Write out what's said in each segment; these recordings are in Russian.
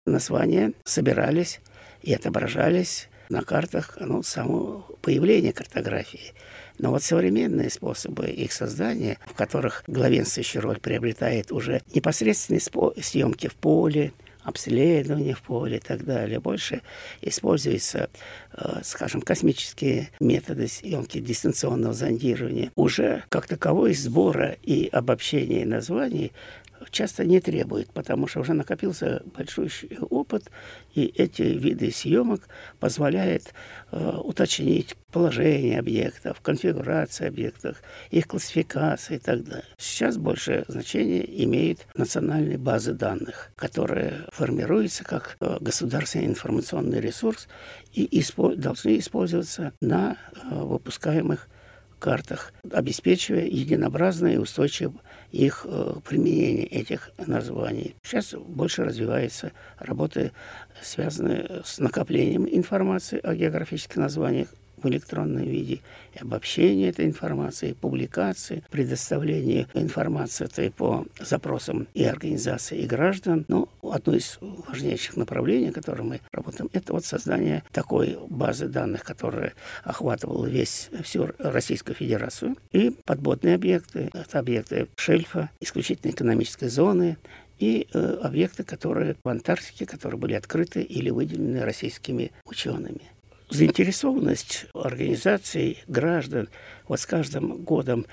названия собирались и отображались на картах с самого появления картографии. Но вот современные способы их создания, в которых главенствующую роль приобретает уже непосредственные съемки в поле, обследование в поле и так далее. Больше используются, скажем, космические методы съемки дистанционного зондирования. Уже как таковой сбора и обобщения названий часто не требует, потому что уже накопился большой опыт, и эти виды съемок позволяют уточнить положение объектов, конфигурацию объектов, их классификация и так далее. Сейчас большее значение имеют национальные базы данных, которые формируются как государственный информационный ресурс и должны использоваться на выпускаемых картах, обеспечивая единообразное и устойчивое их применение, этих названий. Сейчас больше развиваются работы, связанные с накоплением информации о географических названиях в электронном виде, и обобщение этой информации, публикации, предоставление информации по запросам и организации, и граждан. Одно из важнейших направлений, которым мы работаем, это вот создание такой базы данных, которая охватывала всю Российскую Федерацию, и подводные объекты, это объекты шельфа, исключительно экономической зоны, и объекты, которые в Антарктике, которые были открыты или выделены российскими учеными. Заинтересованность организаций, граждан с каждым годом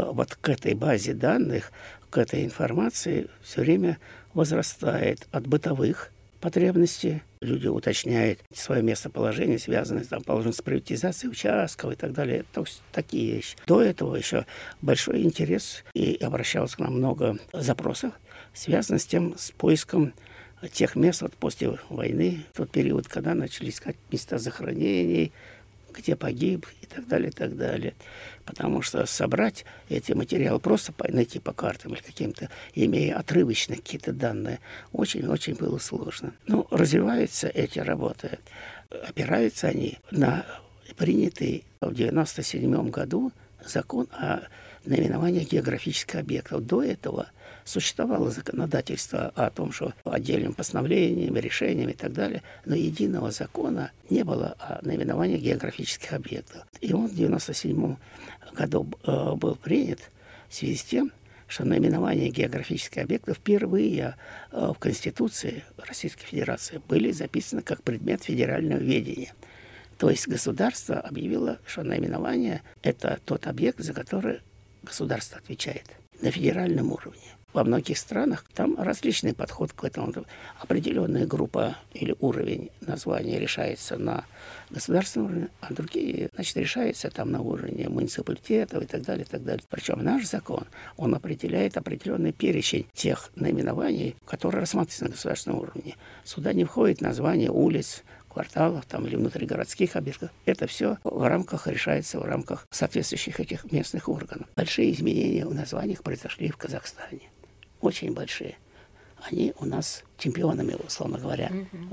к этой базе данных, к этой информации все время возрастает от бытовых потребностей. Люди уточняют свое местоположение, связанное с приватизацией участков и так далее. То есть такие вещи. До этого еще большой интерес, и обращалось к нам много запросов, связанных с поиском тех мест после войны, в тот период, когда начали искать места захоронений, где погиб и так далее, и так далее. Потому что собрать эти материалы, просто найти по картам или каким-то, имея отрывочные какие-то данные, очень-очень было сложно. Развиваются эти работы, опираются они на принятый в 1997 году закон о наименованиях географических объектов. До этого существовало законодательство о том, что отдельным постановлением, решением и так далее, но единого закона не было о наименовании географических объектов. И он в 1997 году был принят в связи с тем, что наименования географических объектов впервые в Конституции Российской Федерации были записаны как предмет федерального ведения. То есть государство объявило, что наименование – это тот объект, за который государство отвечает на федеральном уровне. Во многих странах там различный подход к этому. Определенная группа или уровень названия решается на государственном уровне, а другие, решаются на уровне муниципалитетов и так далее, и так далее. Причем наш закон, он определяет определенный перечень тех наименований, которые рассматриваются на государственном уровне. Сюда не входит название улиц, кварталов или внутригородских объектов. Это все решается в рамках соответствующих этих местных органов. Большие изменения в названиях произошли в Казахстане. Очень большие. Они у нас чемпионами, условно говоря.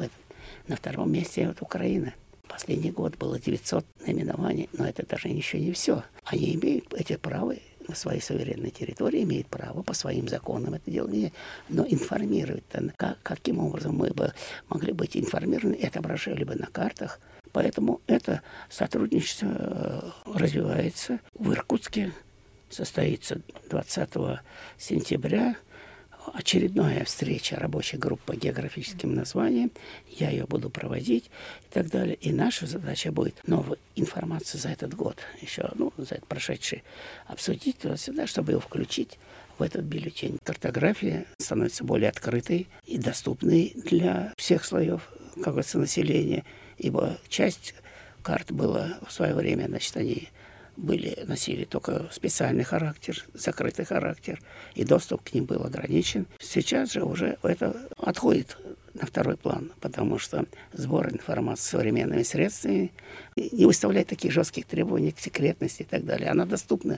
На втором месте Украина. Последний год было 900 наименований, но это даже еще не все. Они имеют эти права на своей суверенной территории, имеют право по своим законам это делать, но информировать, каким образом мы бы могли быть информированы, это отображали бы на картах. Поэтому это сотрудничество развивается. В Иркутске состоится 20 сентября очередная встреча рабочей группы по географическим названиям. Я ее буду проводить и так далее. И наша задача будет новую информацию за этот год, еще, за этот прошедший, обсудить сюда, чтобы его включить в этот бюллетень. Картография становится более открытой и доступной для всех слоев населения, ибо часть карт была в свое время, они носили только специальный характер, закрытый характер, и доступ к ним был ограничен. Сейчас же уже это отходит на второй план, потому что сбор информации современными средствами не выставляет таких жестких требований к секретности и так далее. Она доступна